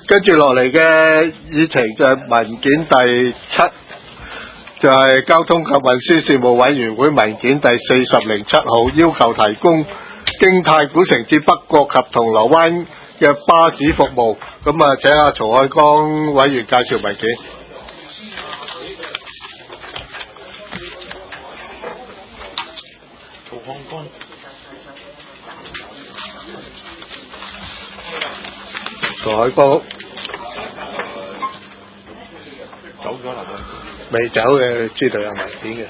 跟住落嚟嘅議程就係文件第7，就係交通及運輸事務委員會文件第4007號，要求提供經太古城至北角及銅鑼灣嘅巴士服務。咁啊，請阿曹海江委員介紹文件。曹海江走咗啦，未走嘅，知道有文件嘅。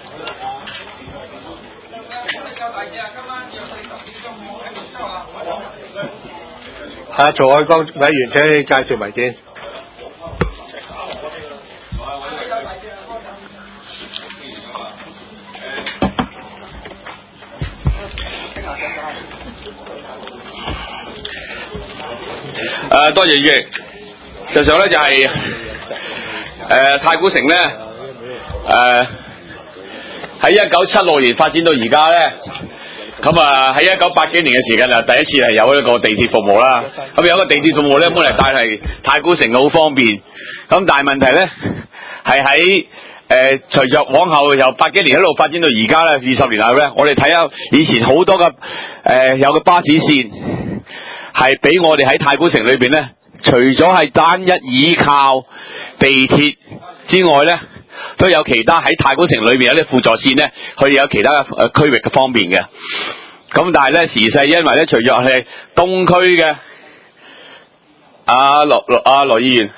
曹海江委員請你介紹文件。 多謝主席。實際上咧就係太古城咧喺1976年發展到而家咧，咁啊喺1980幾年嘅時間啊，第一次係有一個地鐵服務啦。咁有一個地鐵服務咧，本嚟帶係太古城好方便。咁但係問題咧係喺隨着往後由80幾年一路發展到而家咧，20年後咧，我哋睇下以前好多嘅有個巴士線係俾我哋喺太古城裏邊咧，除咗係單一依靠地鐵之外咧，都有其他喺太古城裏邊有啲輔助線咧，佢有其他嘅區域嘅方便嘅。咁但係咧時勢因為咧，隨着係東區嘅羅議員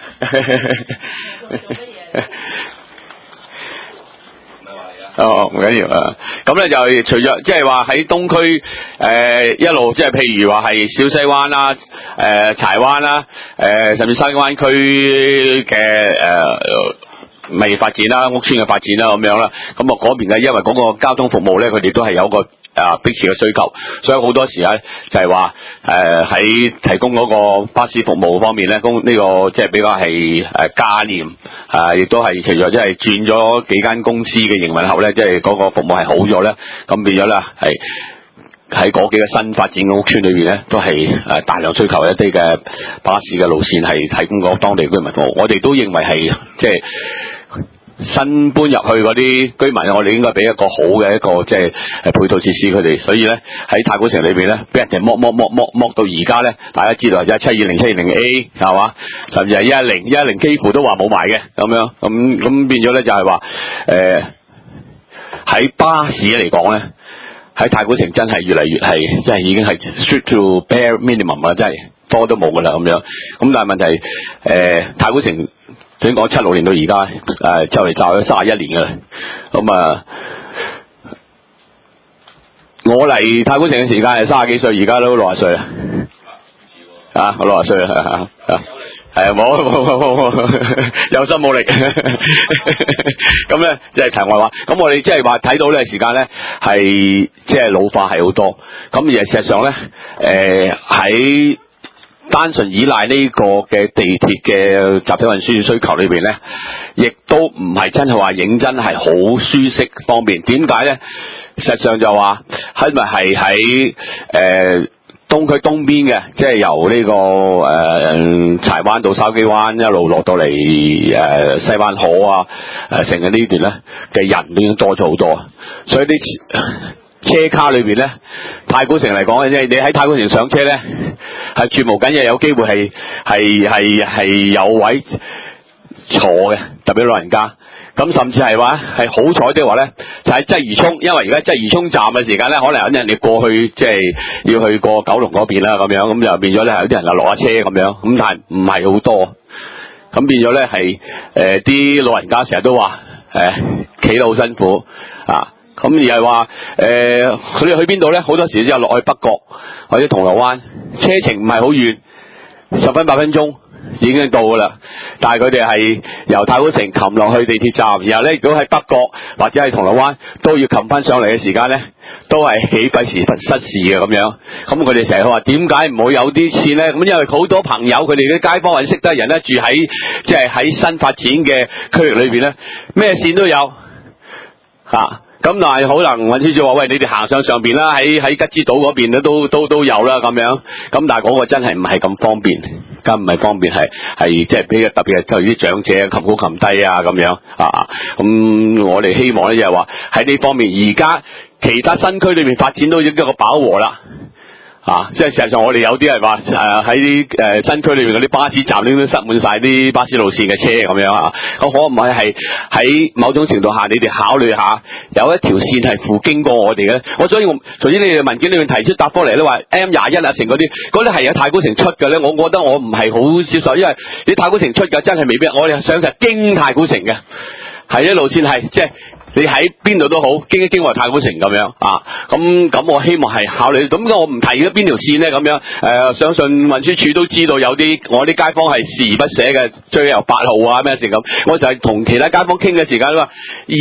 唔緊要啊。咁咧就係隨着即係話喺東區一路即係譬如話係小西灣啦、柴灣啦、甚至西灣區嘅物業發展啦、屋邨嘅發展啦咁樣啦。咁啊嗰邊咧，因為嗰個交通服務咧，佢哋都係有個迫切嘅需求，所以好多時咧就係話喺提供嗰個巴士服務方面咧，呢個即係比較係價廉亦都係除咗即係轉咗幾間公司嘅營運後咧，即係嗰個服務係好咗咧，咁變咗咧係喺嗰幾個新發展嘅屋邨裏邊咧，都係大量追求一啲嘅巴士嘅路線係提供嗰當地居民服務。我哋都認為係即係新搬入去嗰啲居民，我哋應該俾一個好嘅一個即係配套設施佢哋。所以咧喺太古城裏邊咧，俾人哋剝到而家咧，大家知道1720720A 係嘛，甚至係110幾乎都話冇埋嘅咁樣。咁變咗咧就係話喺巴士嚟講咧，喺太古城真係越嚟越係，即係已經係 strict to bare minimum 啦，真係多都冇噶啦咁樣。咁但係問題太古城點講76年到而家就嚟就咗31年噶啦。咁我嚟太古城嘅時間係30幾歲，而家都60歲啦。我60歲啦。係冇有心冇力。咁咧即係題外話。咁我哋即係話睇到呢個時間咧係即係老化係好多。咁而事實上咧喺單純依賴呢個嘅地鐵嘅集體運輸需求裏邊咧，亦都唔係真係話認真係好舒適方便。點解咧？實際上就話係咪係喺東區東邊嘅，即係由呢個柴灣到筲箕灣一路落到嚟西灣河成個呢段咧嘅人都已經多咗好多。所以啲車卡裏邊咧，太古城嚟講，即係你喺太古城上車咧，係絕無僅有有機會係有位坐嘅，特別老人家。咁甚至係話係好彩的話咧，就喺鰂魚涌，因為而家鰂魚涌站嘅時間咧，可能有啲人哋過去即係要去過九龍嗰邊啦，咁樣咁就變咗咧，有啲人就落下車咁樣，咁但係唔係好多，咁變咗咧係啲老人家成日都話企得好辛苦啊，咁而係話佢哋去邊度咧？好多時都有落去北角或者銅鑼灣，車程唔係好遠，10分8分鐘。已經到噶啦，但係佢哋係由太古城擒落去地鐵站，然後咧如果喺北角或者係銅鑼灣都要擒翻上嚟嘅時間咧，都係幾費時失事嘅咁樣。咁佢哋成日話點解唔會有啲線咧？咁因為好多朋友佢哋啲街坊或者識得人咧住喺即係喺新發展嘅區域裏邊咧，咩線都有咁但係可能運輸署話喂，你哋行上邊啦，喺吉之島嗰邊咧都有啦咁樣。咁但係嗰個真係唔係咁方便，唔係方便係即係比較特別係對於啲長者擒高擒低啊咁樣啊。咁我哋希望咧就係話喺呢方面，而家其他新區裏面發展到一個飽和啦。即係事實上我哋有啲係話喺新區裏面嗰啲巴士站呢都塞滿晒啲巴士路線嘅車咁樣啊，咁可唔可以係喺某種程度下你哋考慮下有一條線係附經過我哋嘅？所以頭先你哋文件裏面提出答覆嚟咧話 M21啊成嗰啲係有太古城出嘅咧，我覺得我唔係好接受，因為你太古城出嘅真係未必，我哋想就係經太古城嘅，係一路線係即係。你喺邊度都好，經過太古城咁樣啊，咁我希望係考慮，咁我唔提咗邊條線咧咁樣，相信運輸署都知道有啲我啲街坊係視而不捨嘅，追由8號啊咩成咁，我就係同其他街坊傾嘅時間話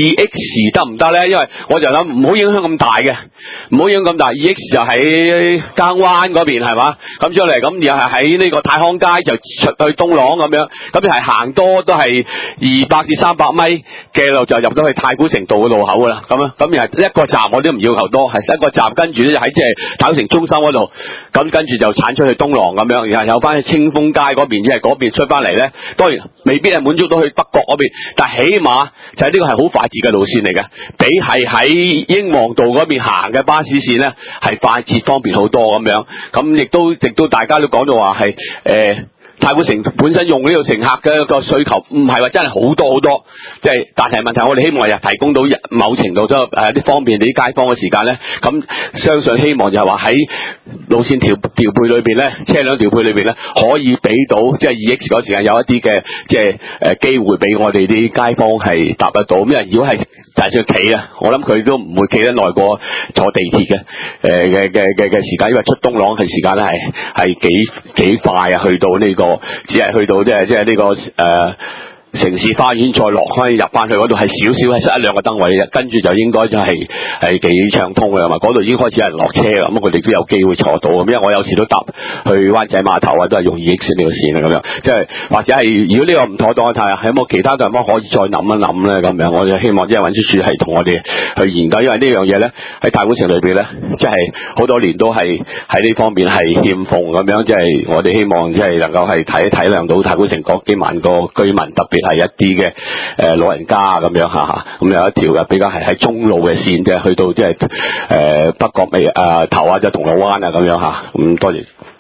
2X 得唔得咧？因為我就諗唔好影響咁大嘅，唔好影響咁大 ，2X 就喺耕灣嗰邊係嘛，咁出嚟咁又係喺呢個太康街就出去東朗咁樣，咁係行多都係200至300米嘅路就入到去太古城道嘅路口噶啦，咁又係一個站我都唔要求多，係一個站跟住咧就喺即係太古城中心嗰度，咁跟住就鏟出去東廊咁樣，然後有翻去清風街嗰邊，即係嗰邊出翻嚟咧，當然未必係滿足到去北角嗰邊，但係起碼就係呢個係好快捷嘅路線嚟嘅，比係喺英皇道嗰邊行嘅巴士線咧係快捷方便好多咁樣，咁亦都大家都講到話係太古城本身用呢個乘客嘅一個需求唔係話真係好多，即係但係問題我哋希望係提供到某程度都啲方便啲街坊嘅時間咧，咁相信希望就係話喺路線調配裏邊咧，車輛調配裏邊咧，可以俾到即係 2X 嗰時間有一啲嘅即係機會俾我哋啲街坊係搭得到，因為如果係就係要企啊，我諗佢都唔會企得耐過坐地鐵嘅時間，因為出東朗嘅時間咧係幾快啊，去到呢個只係去到即係呢個城市花園再落可以入翻去嗰度係少少係塞一兩個燈位嘅，跟住就應該就係幾暢通嘅嘛，嗰度已經開始有人落車啦，咁佢哋都有機會坐到咁，因為我有時都搭去灣仔碼頭啊，都係用 2X 呢個線啊咁樣，即係或者係如果呢個唔妥當，睇下有冇其他地方可以再諗一諗咧咁樣，我就希望即係運輸署係同我哋去研究，因為呢樣嘢咧喺太古城裏邊咧，即係好多年都係喺呢方面係欠奉咁樣，即係我哋希望即係能夠係體諒到太古城嗰幾萬個居民，特別係一啲嘅老人家咁樣嚇，咁有一條嘅比較係喺中路嘅線，即係去到即係北角尾頭啊，即係銅鑼灣啊咁樣嚇。咁多謝。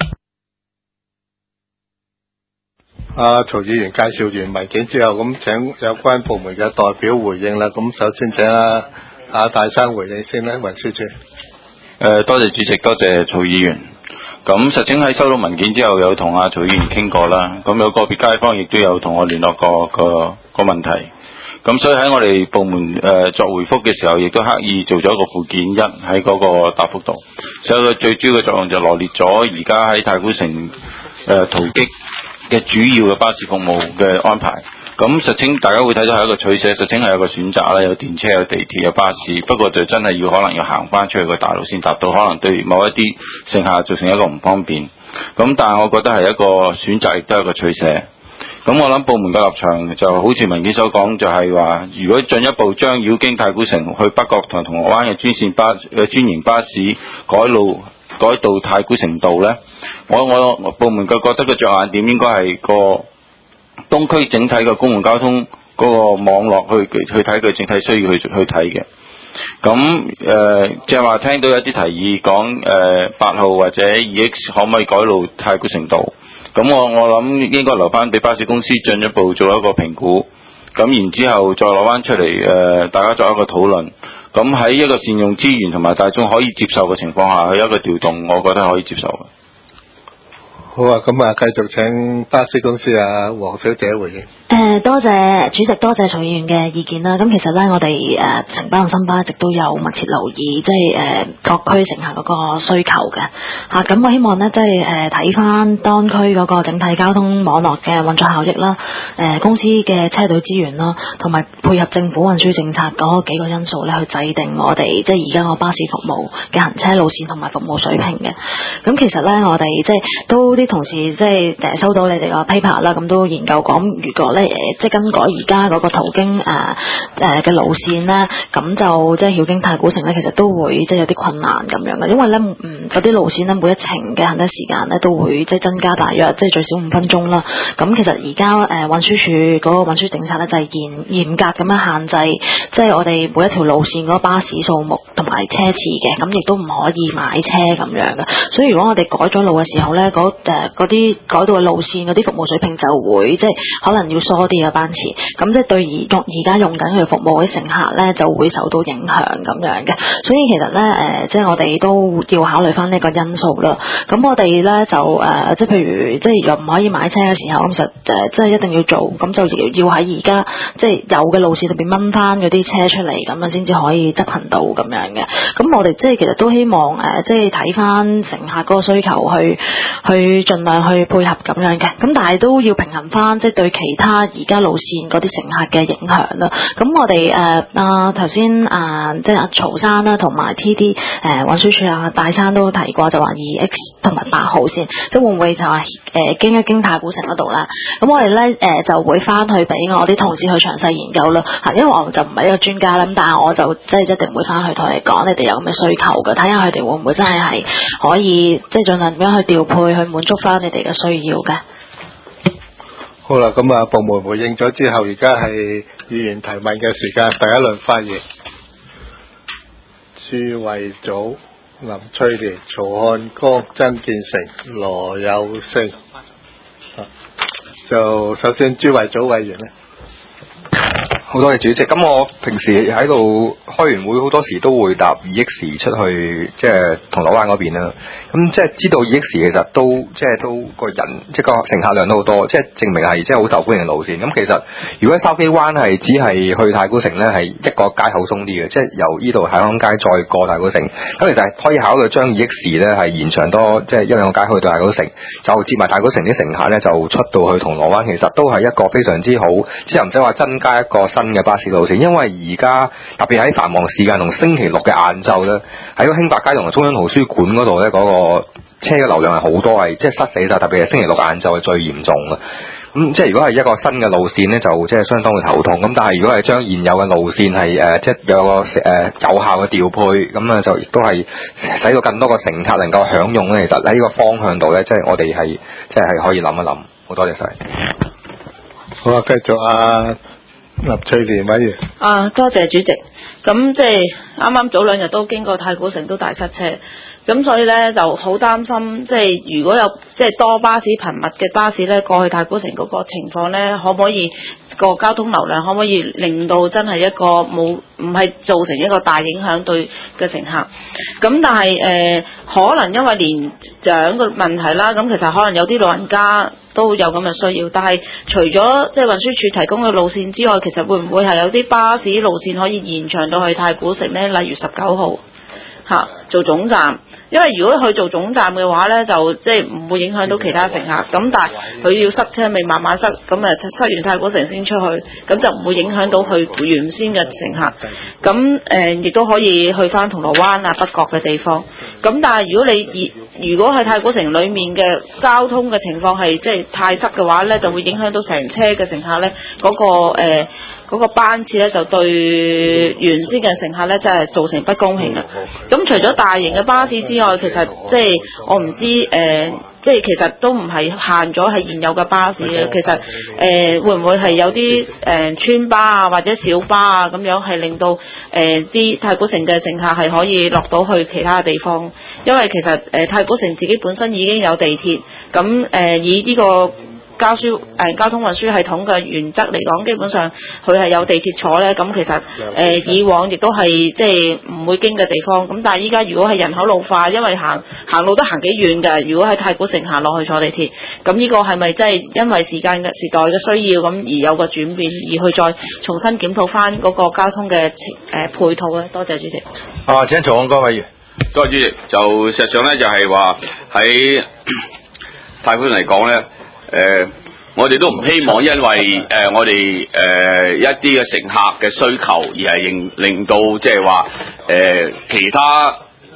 曹議員介紹完文件之後，咁請有關部門嘅代表回應啦。咁首先請大生回應先啦，運輸署。 多謝主席，多謝曹議員。咁實情喺收到文件之後，有同曹議員傾過啦。咁有個別街坊亦都有同我聯絡過個問題。咁所以喺我哋部門作回覆嘅時候，亦都刻意做咗一個附件1喺嗰個答覆度。所以佢最主要嘅作用就羅列咗而家喺太古城途經嘅主要嘅巴士服務嘅安排。咁實情大家會睇到係一個取捨，實情係有個選擇啦，有電車、有地鐵、有巴士，不過就真係可能要行翻出去個大路先達到，可能對某一啲乘客造成一個唔方便。咁但係我覺得係一個選擇，亦都係一個取捨。咁我諗部門嘅立場就好似文件所講，就係話如果進一步將繞經太古城去北角同銅鑼灣嘅專營巴士改到太古城道呢，我部門覺得個着眼點應該係個東區整體嘅公共交通嗰個網絡去睇佢整體需要去睇嘅。咁即係話聽到有啲提議講8號或者 2X 可唔可以改路太古城道？咁我諗應該留翻俾巴士公司進一步做一個評估，咁然之後再攞翻出嚟大家作一個討論。咁喺一個善用資源同埋大眾可以接受嘅情況下，去一個調動，我覺得可以接受嘅。 好啊，咁繼續請巴士公司黃小姐回應。 多謝主席，多謝曹議員嘅意見啦。咁其實咧，我哋城巴同新巴一直都有密切留意，即係各區乘客嗰個需求嘅嚇。咁我希望咧，即係睇翻當區嗰個整體交通網絡嘅運作效益啦，公司嘅車隊資源啦，同埋配合政府運輸政策嗰幾個因素咧，去制定我哋即係而家個巴士服務嘅行車路線同埋服務水平嘅。咁其實咧，我哋即係都啲啲同事即係收到你哋個 paper 啦，咁都研究講，如果咧即係更改而家嗰個途經嘅路線咧，咁就即係曉經太古城咧，其實都會即係有啲困難咁樣嘅，因為咧嗰啲路線咧每一程嘅行車時間咧都會即係增加大約即係最少5分鐘啦。咁其實而家運輸署嗰個運輸政策咧就係嚴格咁樣限制，即係我哋每一條路線嗰個巴士數目同埋車次嘅，咁亦都唔可以買車咁樣嘅。所以如果我哋改咗路嘅時候咧，嗰啲改到嘅路線嗰啲服務水平就會即係可能要疏啲嘅班次，咁即係對而家用緊佢服務嘅乘客咧就會受到影響咁樣嘅。所以其實咧即係我哋都要考慮翻呢個因素啦。咁我哋咧就即係譬如即係又唔可以買車嘅時候，咁實即係一定要做，咁就要喺而家即係有嘅路線裏邊掹翻嗰啲車出嚟，咁樣先至可以執行到咁樣嘅。咁我哋即係其實都希望即係睇翻乘客嗰個需求去盡量去配合咁樣嘅。咁但係都要平衡翻即係對其他而家路線嗰啲乘客嘅影響啦。咁我哋頭先即係曹生啦，同埋 TD 運輸署大山都提過，就話 2X 同埋8號線，即係會唔會就係經一經太古城嗰度啦？咁我哋咧就會翻去俾我啲同事去詳細研究啦。因為我就唔係一個專家啦，咁但係我就即係一定會翻去同你講，你哋有咁嘅需求嘅，睇下佢哋會唔會真係可以即係盡量點樣去調配去滿足翻你哋嘅需要嘅。 好啦，咁啊部門回應咗之後，而家係議員提問嘅時間，第一輪發言，朱慧祖、林翠蓮、曹漢江、曾建成、羅有勝。就首先朱慧祖委員咧。 好多謝主席。咁我平時喺度開完會，好多時都會搭 2X 出去，即係銅鑼灣嗰邊啦。咁即係知道 2X 其實都即係都個人即係個乘客量都好多，即係證明係即係好受歡迎嘅路線。咁其實如果筲箕灣係只係去太古城咧，係一個街口鬆啲嘅，即係由呢度海康街再過太古城。咁其實係可以考慮將 2X 咧係延長多即係1-2個街去到太古城，就接埋太古城啲乘客咧就出到去銅鑼灣，其實都係一個非常之好，即係唔使話增加一個新嘅巴士路線，因為而家特別喺繁忙時間同星期六嘅晏晝咧，喺個興發街同中央圖書館嗰度咧，嗰個車嘅流量係好多，係即係塞死晒，特別係星期六晏晝係最嚴重嘅。咁即係如果係一個新嘅路線咧，就即係相當會頭痛。咁但係如果係將現有嘅路線係即係有個有效嘅調配，咁啊就亦都係使到更多個乘客能夠享用咧。其實喺呢個方向度咧，即係我哋係即係可以諗一諗。好多謝晒。 好啊，繼續林翠蓮委員。 多謝主席。咁即係啱啱早2日都經過太古城都大塞車，咁所以咧就好擔心，即係如果有即係多巴士頻密嘅巴士咧過去太古城嗰個情況咧，可唔可以個交通流量可唔可以令到真係一個唔係造成一個大影響對嘅乘客？咁但係可能因為年長嘅問題啦，咁其實可能有啲老人家都有咁嘅需要，但係除咗即係運輸署提供嘅路線之外，其實會唔會係有啲巴士路線可以延長到去太古城呢？例如19號做總站，因為如果佢做總站嘅話呢，就即係唔會影響到其他乘客。咁但係佢要塞車，咪慢慢塞，咁塞完太古城先出去，咁就唔會影響到佢原先嘅乘客。咁亦都可以去翻銅鑼灣北角嘅地方。咁但係如果係太古城裡面嘅交通嘅情況係即係太塞嘅話呢，就會影響到成車嘅乘客呢嗰個班次呢，就對原先嘅乘客呢，真係造成不公平嘅。咁除咗大型嘅巴士之外，其實即係我唔知即係其實都唔係限咗係現有嘅巴士嘅。其實會唔會係有啲村巴或者小巴咁樣係令到啲太古城嘅乘客係可以落到去其他地方？因為其實太古城自己本身已經有地鐵，咁以呢個交通運輸系統嘅原則嚟講，基本上佢係有地鐵坐咧。咁其實以往亦都係即係唔會經嘅地方。咁但係依家如果係人口老化，因為行路都行幾遠㗎。如果喺太古城行落去坐地鐵，咁呢個係咪真係因為時代嘅需要咁而有個轉變，而去再重新檢討翻嗰個交通嘅配套咧？多謝主席。 請曹漢江委員。 多謝主席。就實際上咧，就係話喺太古城嚟講咧。我哋都唔希望因為我哋一啲嘅乘客嘅需求而係令到即係話其他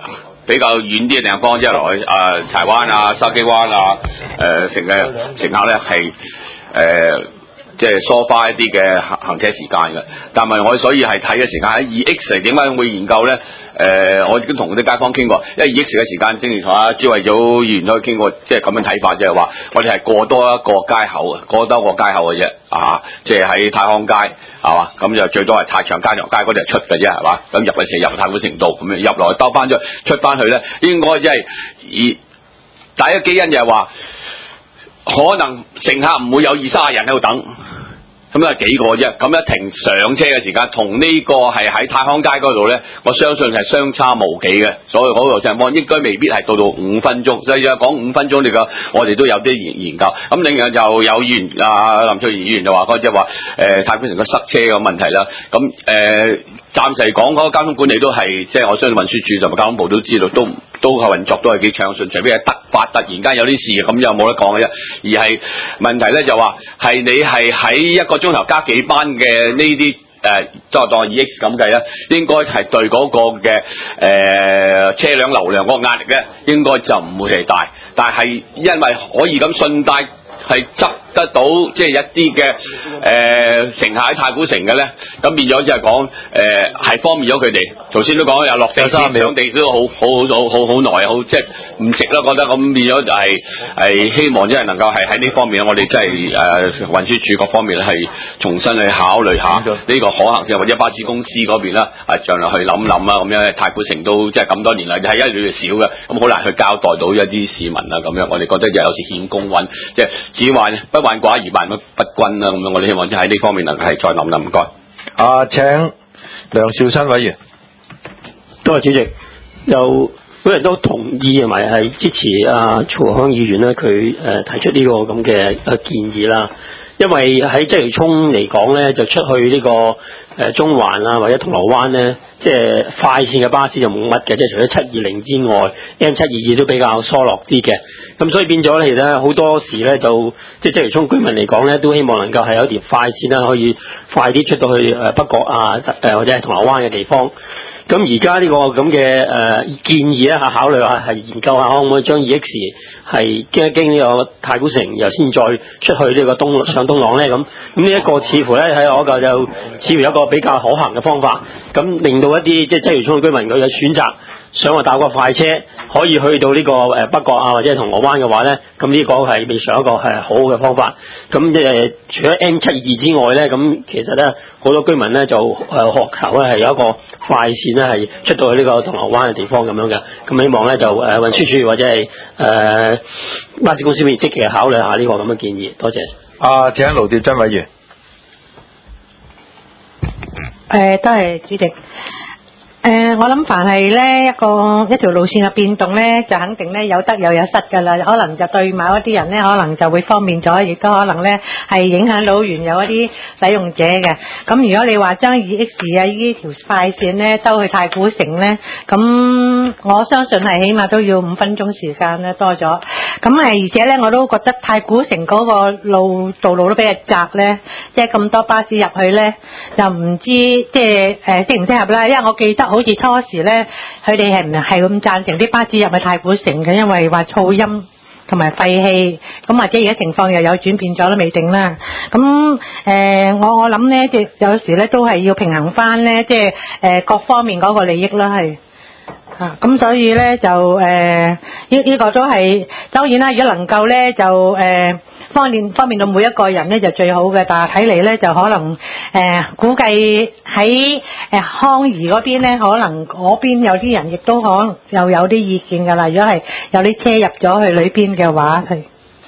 比較遠啲嘅地方，即係落去柴灣啊、筲箕灣啊，乘客咧係即係疏花一啲嘅行車時間嘅。但係我所以係睇嘅時間喺 2X 嚟，點解會研究咧？我已經同啲街坊傾過，因為 2X 嘅時間，正如同阿朱慧祖議員都傾過，即係咁樣睇法，即係話我哋係過多一個街口啊，過多一個街口嘅啫，即係喺太康街係嘛，咁就最多係太長街條街嗰啲係出嘅啫係嘛，咁入嘅時候入太古城道咁樣入落去兜翻咗出翻去咧，應該即係第一個基因就係話可能乘客唔會有20-30人喺度等。咁啊幾個啫，咁一停上車嘅時間，同呢個係喺太康街嗰度咧，我相信係相差無幾嘅，所以嗰個情況應該未必係到5分鐘。所以講5分鐘呢個，我哋都有啲研究。咁另外就有議員林翠怡議員就話即係話太古城個塞車嘅問題啦。咁暫時嚟講嗰個交通管理都係即係我相信運輸署同埋交通部都知道都係運作都係幾暢順，除非係突然間有啲事咁就冇得講嘅啫。而係問題咧就話係你係喺一個鐘頭加幾班嘅呢啲當 2X 咁計咧，應該係對嗰個嘅車輛流量嗰個壓力咧，應該就唔會係大。但係因為可以咁順帶係執得到即係一啲嘅乘客喺太古城嘅咧，咁變咗就係講係方便咗佢哋。頭先都講有落地上地都好耐，好即係唔值啦，覺得咁變咗就係希望即係能夠係喺呢方面我哋真係運輸署各方面咧係重新去考慮下呢個可行性，或者巴士公司嗰邊啦盡量去諗啊咁樣。太古城都即係咁多年嚟係一越嚟越少嘅，咁好難去交代到一啲市民啊咁樣。我哋覺得就有時欠公允，即係只話不患寡而患不均啦咁樣。我哋希望即係喺呢方面能夠係再諗諗。唔該。 請梁兆新委員。 多謝主席，本人都同意同埋係支持曹國強議員咧，佢提出呢個咁嘅建議啦。因為喺鰂魚涌嚟講咧，就出去呢個中環啊或者銅鑼灣咧，即係快線嘅巴士就冇乜嘅，即係除咗720之外 ，M722都比較疏落啲嘅。咁所以變咗咧，其實好多時咧就即係鰂魚涌居民嚟講咧，都希望能夠係有一條快線啦，可以快啲出到去北角或者係銅鑼灣嘅地方。咁而家呢個咁嘅建議咧考慮下係研究下可唔可以將 2X 係經呢個太古城，又先再出去呢個上東朗咧咁。呢一個似乎咧喺我個就似乎有一個比較可行嘅方法，咁令到一啲即係鰂魚涌嘅居民佢有選擇，想話搭個快車可以去到呢個北角或者係銅鑼灣嘅話咧，咁呢個係未嘗一個係好嘅方法。咁除咗 M722之外咧，咁其實咧好多居民咧就渴求咧係有一個快線咧係出到去呢個銅鑼灣嘅地方咁樣嘅。咁希望咧就運輸署或者係巴士公司可以積極考慮下呢個咁嘅建議。多謝。 請盧調真委員。 多謝主席。我諗凡係咧一條路線嘅變動咧，就肯定咧有得又有失㗎啦。可能就對某一啲人咧，可能就會方便咗，亦都可能咧係影響到原有一啲使用者嘅。咁如果你話將 2X 呢條快線咧兜去太古城咧，咁我相信係起碼都要5分鐘時間咧多咗。咁而且咧我都覺得太古城嗰個道路都比較窄咧，即係咁多巴士入去咧，就唔知即係適唔適合啦。因為我記得好似初時咧，佢哋係唔係咁贊成啲巴士入去太古城嘅，因為話噪音同埋廢氣，咁或者而家情況又有轉變咗都未定啦。咁我諗咧，即係有時咧都係要平衡翻咧，即係各方面嗰個利益啦，係。咁所以咧就呢個都係當然啦，如果能夠咧就方便到每一個人咧就最好嘅，但係睇嚟咧就可能估計喺康怡嗰邊咧，可能嗰邊有啲人亦都可能又有啲意見㗎啦。如果係有啲車入咗去裏邊嘅話，係。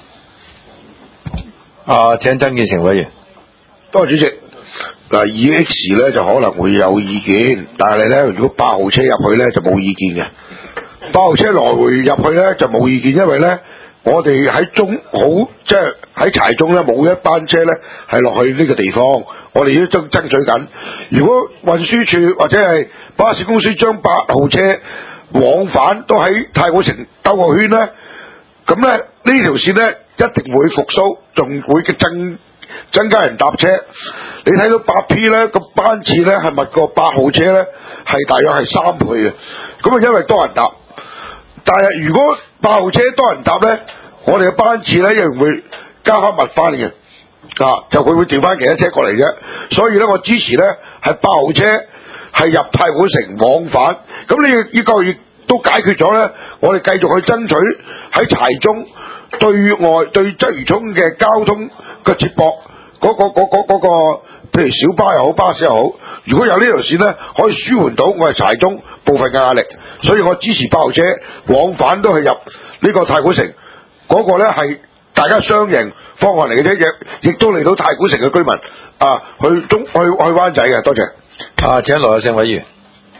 請曾建成委員。 多謝主席。嗱 2X 咧就可能會有意見，但係咧如果8號車入去咧就冇意見嘅。8號車來回入去咧就冇意見，因為咧我哋喺即係喺柴中咧冇一班車咧係落去呢個地方，我哋都爭取緊。如果運輸署或者係巴士公司將8號車往返都喺太古城兜個圈咧，咁咧呢條線咧一定會復甦，仲會增加人搭車。你睇到8P 咧個班次咧係密過8號車咧係大約係3倍嘅，咁啊因為多人搭， 但係如果8號車多人搭咧，我哋嘅班次咧一樣會加翻密翻嘅，就佢會調翻其他車過嚟啫。所以咧，我支持咧係8號車係入太古城往返。咁呢個月都解決咗咧，我哋繼續去爭取喺柴中對外對鰂魚涌嘅交通嘅接駁嗰個，譬如小巴又好，巴士又好，如果有呢條線咧，可以舒緩到我哋柴中部分嘅壓力。所以我支持8號車往返都係入呢個太古城，嗰個咧係大家雙贏方案嚟嘅啫，亦都嚟到太古城嘅居民去灣仔嘅。多謝。 請羅有勝委員。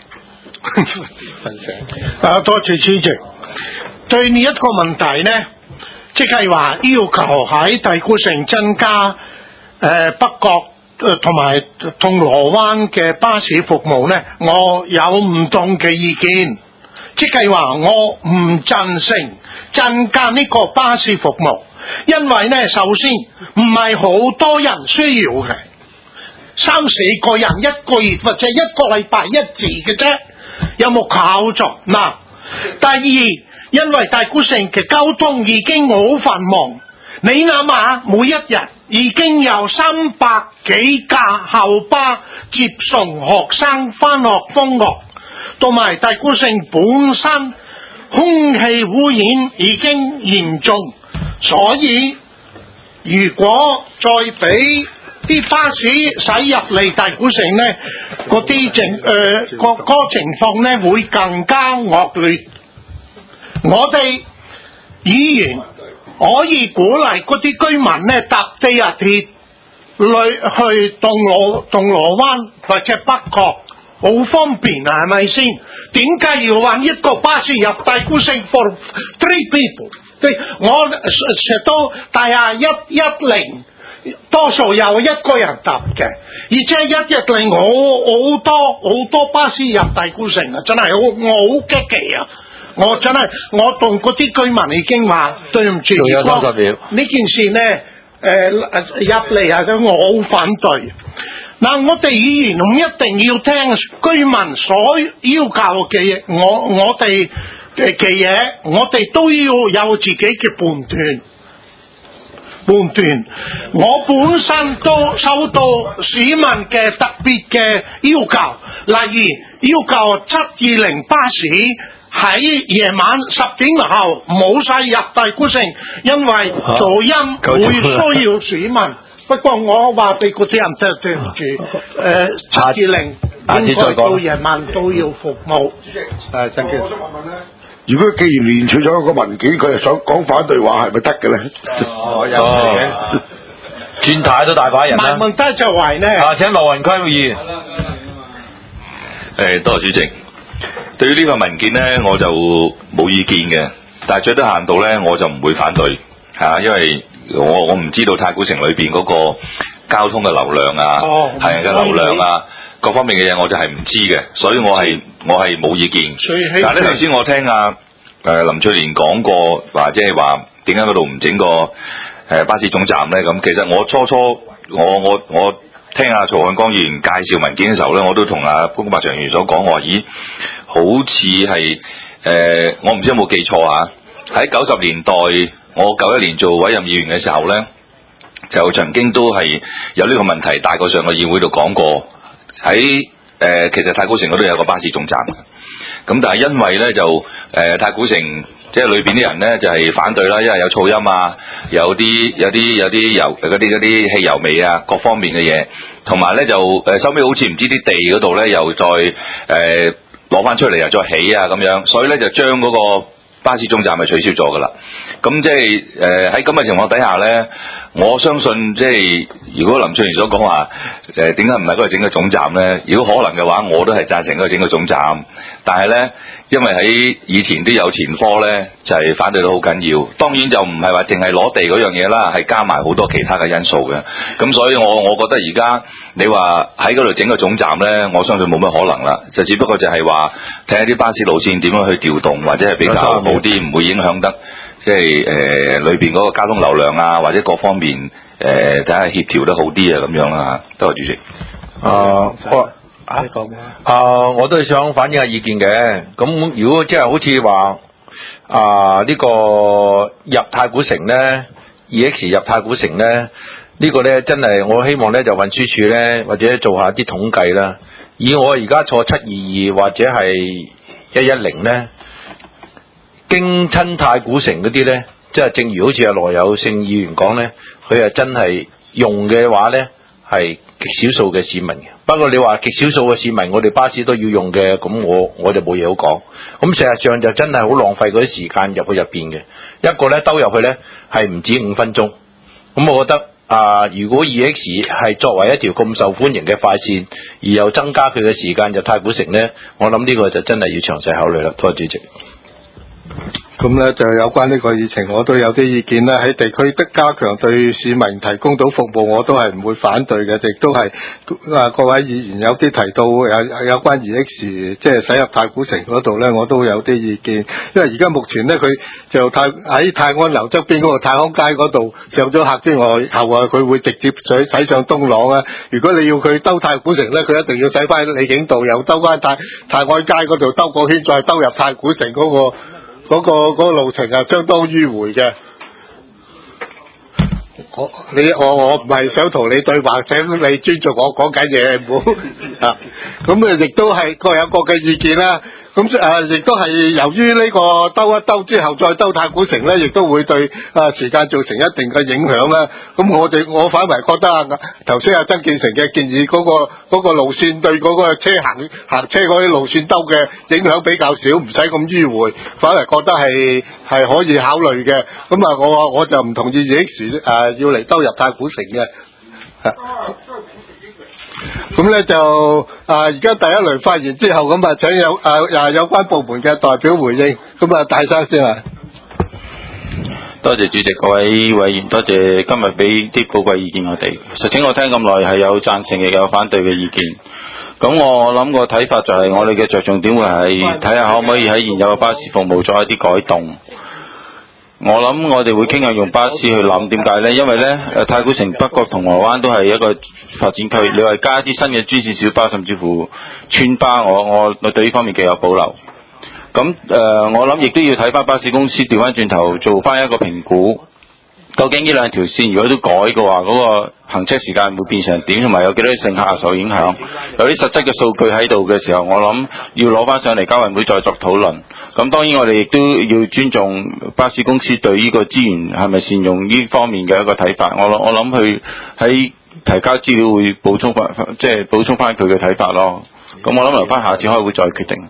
多謝主席。對呢一個問題呢，即係話要求喺太古城增加北角同埋銅鑼灣嘅巴士服務呢，我有唔同嘅意見。即係話我唔贊成增加呢個巴士服務，因為呢，首先唔係好多人需要嘅，3、4個人一個月或者一個禮拜一次嘅啫，有冇搞錯？嗱，第二，因為太古城嘅交通已經好繁忙，你諗下，每一日已經有300幾架校巴接送學生返學放學，同埋太古城本身空氣污染已經嚴重，所以如果再俾啲巴士駛入嚟太古城呢，嗰啲情況呢會更加惡劣。我哋議員可以鼓勵嗰啲居民呢搭地鐵去銅鑼灣或者北角，好方便啊，係咪先？點解要揾一個巴士入太古城 for 3 people？ 我成都大廈110，多數有一個人搭嘅，而且110好多巴士入太古城啊，真係我好激氣啊！我真係我同嗰啲居民已經話對唔住， 仲有30秒。 呢件事呢入嚟啊，我好反對。嗱，我哋議員唔一定要聽居民所要求嘅嘢，我哋嘅嘢，我哋都要有自己嘅判斷。我本身都收到市民嘅特別嘅要求，例如要求720巴士喺夜晚10點後冇晒入太古城，因為噪音會需要市民。不過我話俾嗰啲人對唔住，720應該到夜晚都要服務。曾經， 如果既然連署咗一個文件，佢又想講反對話，係咪得嘅咧？ 轉軚都大把人啦。 問題就係呢。 請羅雲區議員。 多謝主席。對於呢個文件呢，我就冇意見嘅，但係最低限度呢，我就唔會反對因為我唔知道太古城裏邊嗰個交通嘅流量啊，係嘅流量啊，各方面嘅嘢我就係唔知嘅，所以我係冇意見。但係咧頭先我聽林翠蓮講過話，即係話點解嗰度唔整個巴士總站呢？咁其實我初我聽阿曹漢光議員介紹文件嘅時候呢，我都同阿潘百祥議員所講，我話咦，好似係我唔知有冇記錯啊？喺90年代，我91年做委任議員嘅時候呢，就曾經都係有呢個問題帶過上個議會度講過。喺其實太古城嗰度有個巴士總站，咁但係因為呢，就太古城即係裏邊啲人呢，就係反對啦，因為有噪音啊，有啲油嗰啲汽油味啊，各方面嘅嘢，同埋呢，就收尾好似唔知啲地嗰度呢，又再攞翻出嚟又再起啊咁樣，所以呢，就將嗰個巴士總站係取消咗噶啦。咁即係喺咁嘅情況底下呢，我相信即係如果林翠蓮所講話點解唔係嗰度整個總站呢？如果可能嘅話，我都係贊成嗰度整個總站。但係呢，因為喺以前都有前科呢，就係反對到好緊要。當然就唔係話淨係攞地嗰樣嘢啦，係加埋好多其他嘅因素嘅。咁所以我覺得而家你話喺嗰度整個總站呢，我相信冇乜可能啦。就只不過就係話睇下啲巴士路線點樣去調動，或者係比較好啲，唔會影響得即係裏邊嗰個交通流量啊，或者各方面睇下協調得好啲啊咁樣啦。多謝主席。 我都係想反映下意見嘅。咁如果即係好似話呢個入太古城咧 ，2X 入太古城咧，呢個咧真係我希望咧就運輸署咧或者做下啲統計啦。以我而家坐722或者係110咧，經親太古城嗰啲咧，即係正如好似阿羅有勝議員講咧，佢係真係用嘅話咧係極少數嘅市民嘅。不過你話極少數嘅市民，我哋巴士都要用嘅，咁我就冇嘢好講。咁事實上就真係好浪費嗰啲時間入去入邊嘅。一個咧兜入去咧係唔止5分鐘。咁我覺得如果 2X 係作為一條咁受歡迎嘅快線，而又增加佢嘅時間入太古城咧，我諗呢個就真係要詳細考慮啦。多謝主席。 咁咧就有關呢個議程，我都有啲意見啦。喺地區的加強對市民提供到服務，我都係唔會反對嘅。亦都係各位議員有啲提到有關 2X 即係駛入太古城嗰度咧，我都有啲意見。因為而家目前咧，佢就喺泰安樓側邊嗰個太康街嗰度上咗客之外，後佢會直接駛上東朗啊。如果你要佢兜太古城咧，佢一定要駛翻李景道，又兜翻太安街嗰度兜個圈，再兜入太古城嗰個路程啊，相當迂迴嘅。我唔係想同你對話，請你尊重我講緊嘢，唔好啊。咁亦都係各有各嘅意見啦。咁亦都係由於呢個兜一兜之後再兜太古城咧，亦都會對時間造成一定嘅影響啦。咁我反為覺得頭先曾建成嘅建議嗰個路線對嗰個車行車嗰啲路線兜嘅影響比較少，唔使咁迂迴，反為覺得係可以考慮嘅。咁我就唔同意 2X 要嚟兜入太古城嘅。咁咧就而家第一輪發言之後，咁請有關部門嘅代表回應。咁大生先啊。 多謝主席，各位委員，多謝今日俾啲寶貴意見我哋。實情我聽咁耐係有贊成亦有反對嘅意見。咁我諗個睇法就係我哋嘅着重點會係睇下可唔可以喺現有嘅巴士服務作一啲改動。我諗我哋會傾向用巴士去諗，點解呢？因為呢，太古城、北角、銅鑼灣都係一個發展區，你話加啲新嘅專線小巴，甚至乎村巴，我對呢方面極有保留。咁我諗亦都要睇翻巴士公司調翻轉頭做翻一個評估，究竟呢兩條線如果都改嘅話，嗰個行車時間會變成點，同埋有幾多乘客受影響？有啲實質嘅數據喺度嘅時候，我諗要攞翻上嚟交運會再作討論。咁當然我哋亦都要尊重巴士公司對呢個資源係咪善用呢方面嘅一個睇法。我諗佢喺提交資料會補充翻佢嘅睇法咯。咁我諗留翻下次開會再決定。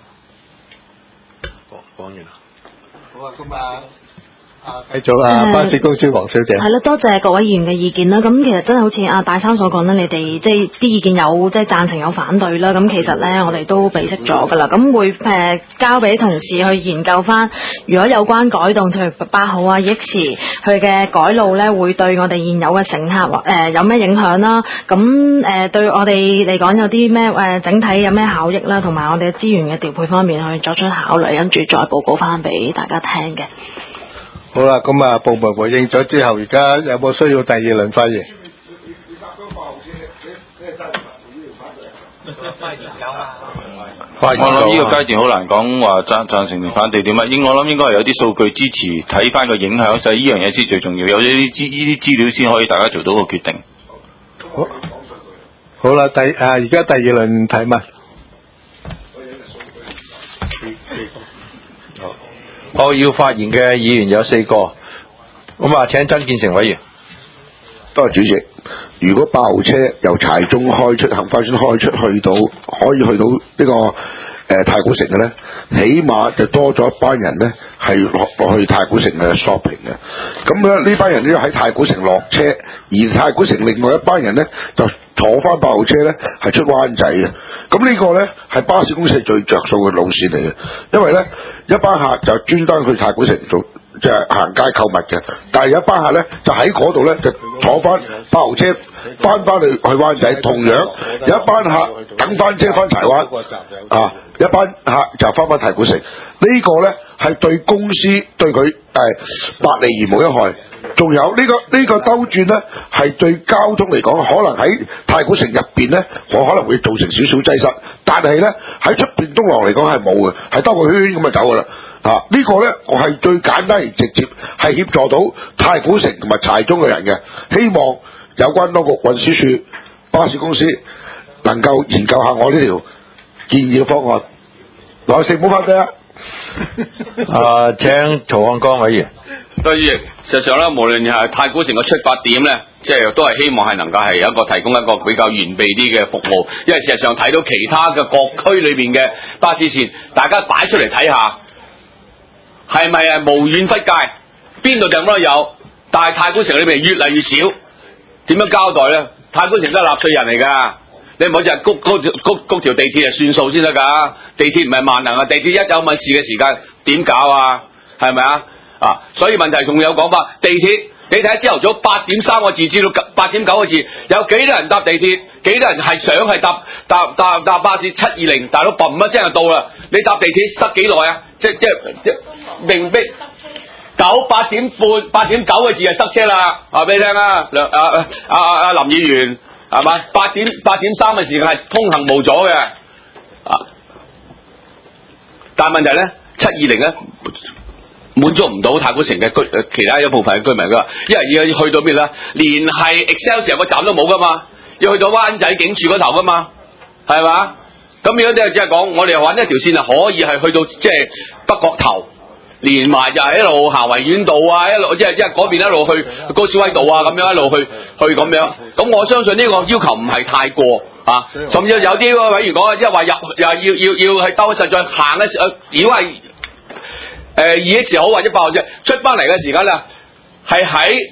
講完啦。好啊，繼續巴士公司黃小姐。 係啦，多謝各位議員嘅意見啦。咁其實真係好似大生所講啦，你哋即係啲意見有即係贊成有反對啦。咁其實咧，我哋都備悉咗㗎啦。咁會交俾同事去研究翻，如果有關改動，譬如8號2X 佢嘅改路咧，會對我哋現有嘅乘客有咩影響啦？咁對我哋嚟講有啲咩整體有咩效益啦？同埋我哋嘅資源嘅調配方面去作出考慮，跟住再報告翻俾大家聽嘅。 好啦，咁部門回應咗之後，而家有冇需要第二輪發言？ 我諗呢個階段好難講話贊成定反對點啊！我諗應該係有啲數據支持，睇翻個影響，所以呢樣嘢先最重要。有呢啲資料先可以大家做到個決定。 好啦，而家第二輪提問。 我要發言嘅議員有4個，咁請曾建成委員。 多謝主席。如果8號車由柴中行快線開出去到，可以去到呢個太古城嘅咧，起碼就多咗一班人咧係落去太古城嘅 shopping 嘅。咁咧呢班人咧喺太古城落車，而太古城另外一班人咧就坐翻8號車咧係出灣仔嘅。咁呢個咧係巴士公司最着數嘅路線嚟嘅，因為咧一班客就專登去太古城做即係行街購物嘅，但係有一班客咧就喺嗰度咧就坐翻8號車翻去灣仔，同樣有一班客等翻車翻柴灣一班客就翻太古城。呢個咧係對公司對佢百利而無一害。仲有呢個兜轉咧係對交通嚟講，可能喺太古城入邊咧，我可能會造成少少擠塞，但係咧喺出邊東廊嚟講係冇嘅，係兜個圈咁就走噶啦。 呢個呢，我係最簡單而直接係協助到太古城同埋柴中嘅人嘅。希望有關當局運輸署巴士公司能夠研究下我呢條建議嘅方案。來勝冇反對啊！ 請曹漢江委員。 所以實際上咧，無論係太古城嘅出發點咧，即係都係希望係能夠係有一個提供一個比較完備啲嘅服務。因為事實上睇到其他嘅各區裏邊嘅巴士線，大家擺出嚟睇下，係咪係無遠弗屆？邊度地方都有，但係太古城裏邊越嚟越少。點樣交代咧？太古城都係納稅人嚟㗎。你唔好就係谷條地鐵就算數先得㗎，地鐵唔係萬能啊！地鐵一有乜事嘅時間點搞啊？係咪啊？所以問題仲有講法，地鐵你睇下朝頭早8.3個字至到8.9個字，有幾多人搭地鐵？幾多人係想係搭巴士720？大佬嘣一聲就到啦！你搭地鐵塞幾耐啊？即明逼8點9個字就塞車啦！話俾你聽啊，林議員。係嘛？8.3嘅時間係通行無阻嘅，但係問題咧，720咧滿足唔到太古城嘅其他一部分嘅居民噶，因為要去到邊咧，連係 Excelsior 個站都冇噶嘛，要去到灣仔警署嗰頭噶嘛，係嘛？咁如果你只係講，我哋揾一條線係可以係去到即係北角頭。連埋就係一路行維園道啊，一路即係嗰邊一路去高士威道啊，咁樣一路去咁樣。咁我相信呢個要求唔係太過啊，甚至有啲委員講，即係話要係兜實在行一如果係2X 好或者8號車出翻嚟嘅時間咧，係喺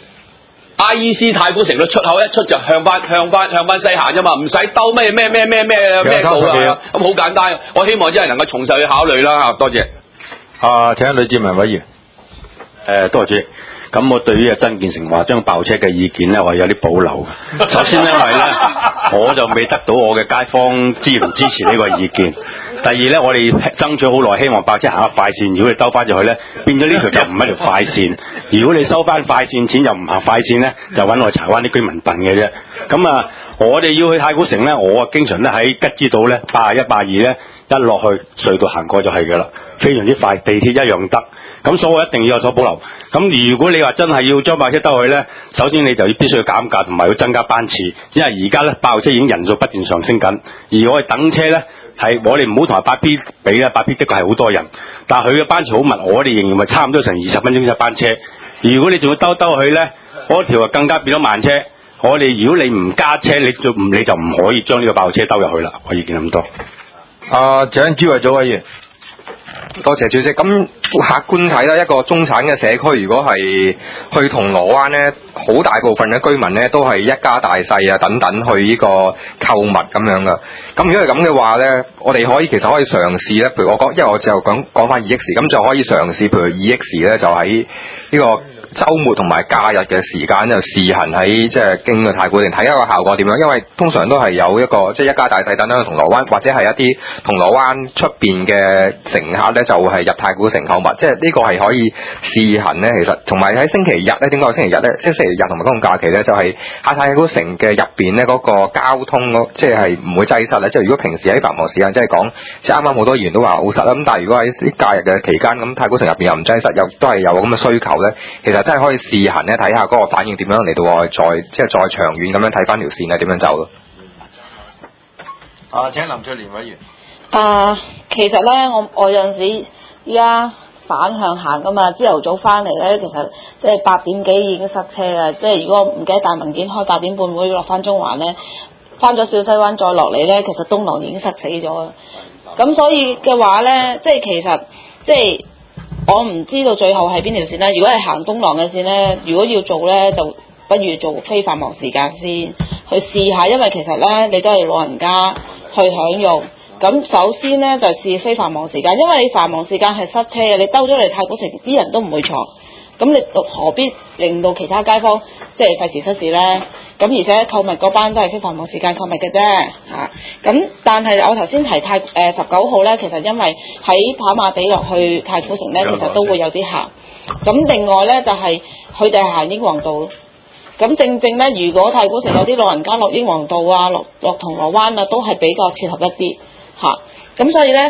IEC 太古城嘅出口一出就向翻西行啫嘛，唔使兜咩道啊，咁好簡單。我希望真係能夠從實去考慮啦，多謝。 請呂志文委員。 多謝主席。咁我對於曾健成話將爆車嘅意見咧，我有啲保留嘅。首先因為咧，我就未得到我嘅街坊支持呢個意見。第二咧，我哋爭取好耐，希望爆車行下快線。如果你兜翻入去咧，變咗呢條就唔係條快線。如果你收翻快線錢又唔行快線咧，就揾我柴灣啲居民笨嘅啫。咁我哋要去太古城咧，我經常咧喺吉之島咧81、82咧。一落去隧道行過就係㗎啦，非常之快，地鐵一樣得。咁所以我一定要有所保留。咁如果你話真係要將爆車兜去咧，首先你就必須要減價同埋要增加班次，因為而家咧爆車已經人數不斷上升緊，而我哋等車咧係我哋唔好同8 B 比咧，8 B 的確係好多人，但係佢嘅班次好密，我哋仍然係差唔多成20分鐘一班車。如果你仲要兜去咧，嗰條更加變咗慢車。我哋如果你唔加車，你就唔可以將呢個爆車兜入去啦。我意見咁多。 請朱偉祖委員。 多謝主席。咁客觀睇啦，一個中產嘅社區，如果係去銅鑼灣呢，好大部分嘅居民呢都係一家大細啊等等去呢個購物咁樣噶。咁如果係咁嘅話呢，我哋其實可以嘗試咧，譬如因為我就講翻 2X， 咁就可以嘗試，譬如 2X 咧就喺呢個週末同埋假日嘅時間就試行喺即係經過太古城睇一個效果點樣，因為通常都係有一個即係一家大細等等去銅鑼灣，或者係一啲銅鑼灣出邊嘅乘客咧就會係入太古城購物，即係呢個係可以試行咧。其實同埋喺星期日咧，點解星期日咧？即係星期日同埋公共假期咧，就係喺太古城嘅入邊咧嗰個交通即係唔會擠塞咧。即係如果平時喺繁忙時間，即係講即係啱啱好多議員都話好塞啦。咁但係如果喺啲假日嘅期間，咁太古城入邊又唔擠塞，又都係有咁嘅需求咧，其實真係可以試行咧，睇下嗰個反應點樣嚟到我哋再長遠咁樣睇翻條線係點樣走咯。 請林翠蓮委員。 其實咧，我有陣時依家反向行噶嘛，朝頭早翻嚟咧，其實即係8點幾已經塞車啦。即係如果唔記得帶文件開8點半會落翻中環咧，翻咗小西灣再落嚟咧，其實東廊已經塞死咗啦。咁所以嘅話咧，即係其實即係。我唔知道最後係邊條線咧。如果係行東廊嘅線咧，如果要做咧，就不如做非繁忙時間先去試下，因為其實咧你都係老人家去享用。咁首先咧就試非繁忙時間，因為你繁忙時間係塞車嘅，你兜咗嚟太古城啲人都唔會坐，咁你何必令到其他街坊即係費時失事咧？咁而且購物嗰班都係非繁忙時間購物嘅啫嚇。咁但係我頭先提19號咧，其實因為喺跑馬地落去太古城咧，其實都會有啲行。咁另外咧就係佢哋係行英皇道。咁正咧，如果太古城有啲老人家落英皇道啊，落銅鑼灣啊，都係比較切合一啲嚇。咁所以咧，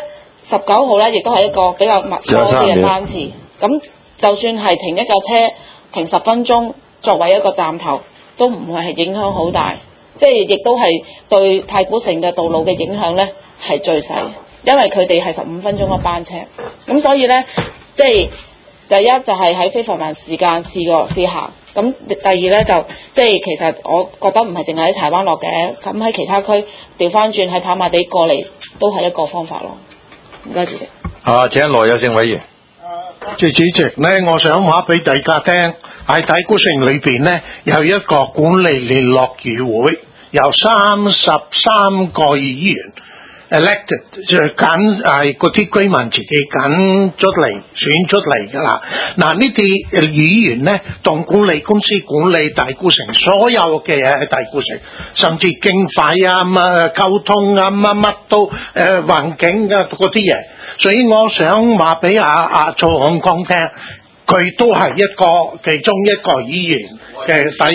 19號咧，亦都係一個比較密多啲嘅班次。咁就算係停一架車，停10分鐘作為一個站頭，都唔會係影響好大。即係亦都係對太古城嘅道路嘅影響咧係最細，因為佢哋係15分鐘一班車。咁所以咧，即係第一就係喺非繁忙時間試行。咁第二咧就即係其實我覺得唔係淨係喺柴灣落嘅，咁喺其他區調翻轉喺跑馬地過嚟都係一個方法咯。唔該主席。 請羅有勝委員。 主席咧，我想話俾大家聽，喺太古城裏邊咧有一個管理聯絡議會，有33個議員 elected， 就揀係嗰啲居民自己揀出嚟選出嚟㗎啦。嗱，呢啲議員咧同管理公司管理太古城所有嘅嘢喺太古城，甚至經費啊、溝通啊、乜都環境啊嗰啲嘢。所以我想話俾阿曹漢光聽，佢都係其中一個議員嘅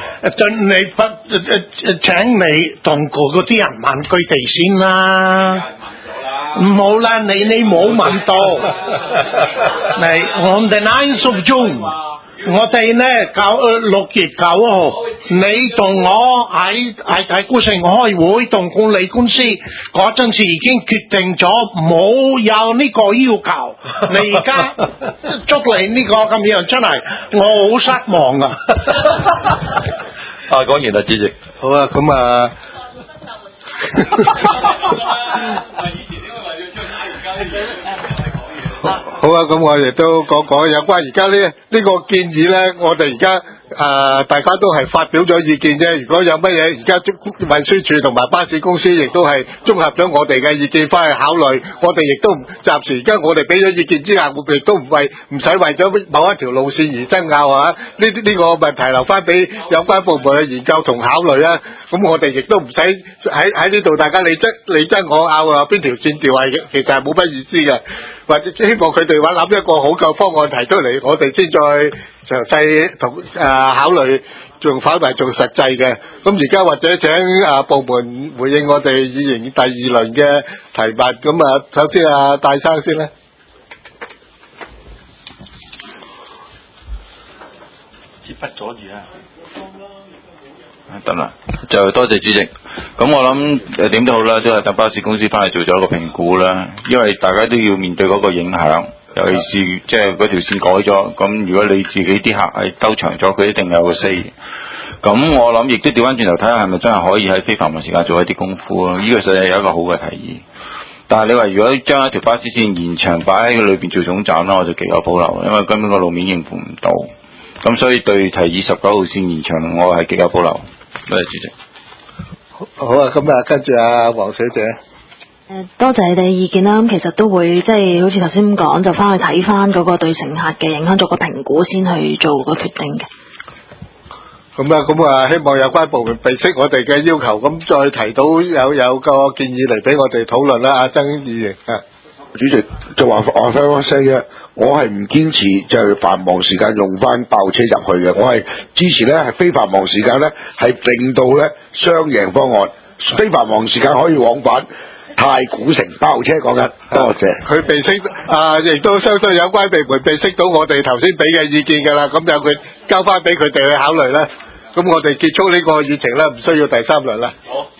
請你同嗰啲人問佢哋先啦。唔好啦，你冇問到。On the 9th of June， 我哋呢6月9號，你同我喺太古城開會，同管理公司嗰陣時已經決定咗冇有呢個要求。你而家捉嚟呢個咁樣，真係我好失望啊！ 講完啦，主席。 好啊，咁啊。好啊，咁我亦都講有關而家呢個建議咧，我哋而家大家都係發表咗意見啫。如果有乜嘢，而家運輸署同埋巴士公司亦都係綜合咗我哋嘅意見翻去考慮。我哋亦都暫時而家我哋俾咗意見之下，我哋都唔使為咗某一條路線而爭拗啊！呢個問題留翻俾有關部門去研究同考慮啊！咁我哋亦都唔使喺呢度大家你爭我拗啊，邊條線調係其實係冇乜意思嘅。或者希望佢哋諗一個好嘅方案提出嚟，我哋先再詳細同考慮，仲反為做實際嘅。咁而家或者請部門回應我哋議員第二輪嘅提問。咁首先戴生先啦。 支筆阻住啊！ 得啦，就多謝主席。咁我諗點都好啦，都係等巴士公司翻嚟做咗一個評估啦。因為大家都要面對嗰個影響，尤其是即係嗰條線改咗。咁如果你自己啲客係兜長咗，佢一定有個 say。咁我諗亦都調翻轉頭睇下係咪真係可以喺非繁忙時間做一啲功夫咯。呢個實係有一個好嘅提議。但係你話如果將一條巴士線延長擺喺裏邊做總站啦，我就極有保留，因為根本個路面應付唔到。咁所以對提議19號線延長，我係極有保留。多謝主席。 好啊，咁跟住黃小姐。 多謝你哋意見啦。咁其實都會即係好似頭先咁講，就翻去睇翻嗰個對乘客嘅影響，做個評估先去做個決定嘅。 咁希望有關部門備悉我哋嘅要求，咁再提到有個建議嚟俾我哋討論啦。阿曾議員主席就話翻聲嘅，我係唔堅持就係繁忙時間用翻爆車入去嘅，我係支持咧係非繁忙時間咧係令到咧雙贏方案，非繁忙時間可以往返太古城爆車講緊。多謝佢備悉亦都相信有關部門備悉到我哋頭先俾嘅意見㗎啦，咁有佢交翻俾佢哋去考慮啦。咁我哋結束呢個議程啦，唔需要第3輪啦。好。